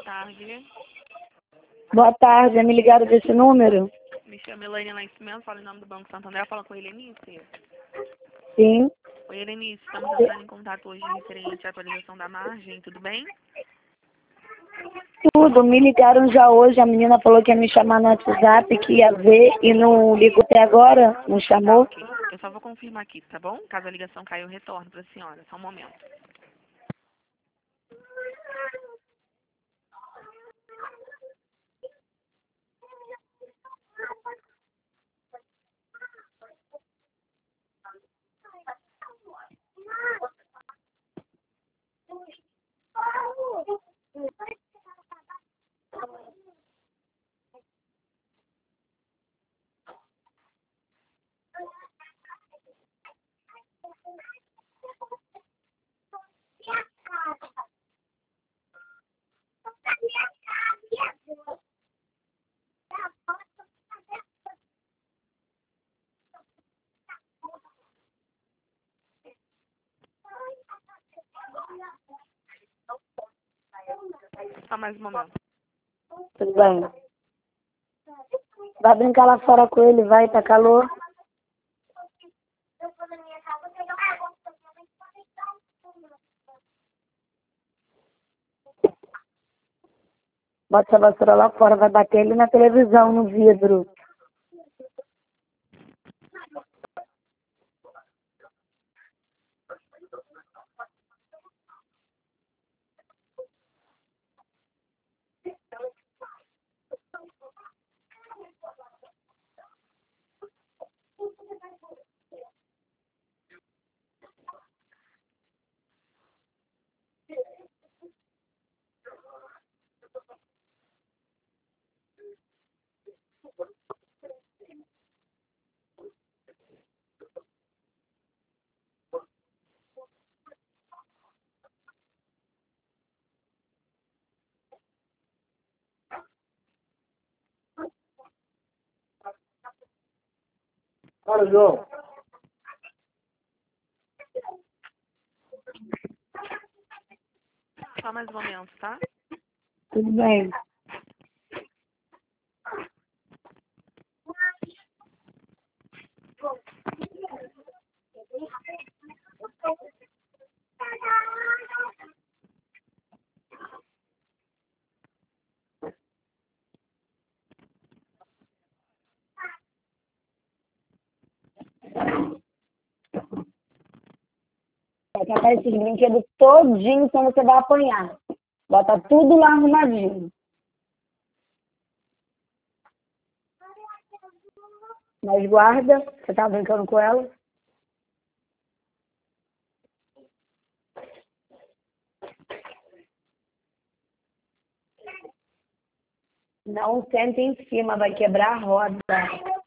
tarde. Boa tarde, me ligaram desse número? Me chamo Elaine Nascimento, falo em nome do Banco Santander, fala com a Helenice. Sim. Oi, Helenice, estamos entrando em contato hoje referente à atualização da margem, tudo bem? Tudo, me ligaram já hoje, a menina falou que ia me chamar no WhatsApp, que ia ver e não ligou até agora, não Tá, chamou. ok. Eu só vou confirmar aqui, tá bom? Caso a ligação caia, eu retorno para a senhora. Só um momento. Só mais um momento. Tudo bem. Vai brincar lá fora com ele, vai, tá calor. Bota essa vassoura lá fora, vai bater ele na televisão, no vidro. Olha, João. Só mais um momento, tá? Tudo bem. Vai catar esses brinquedos todinho, então você vai apanhar. Bota tudo lá arrumadinho. Mas guarda, você tá brincando com ela? Não senta em cima, vai quebrar a roda.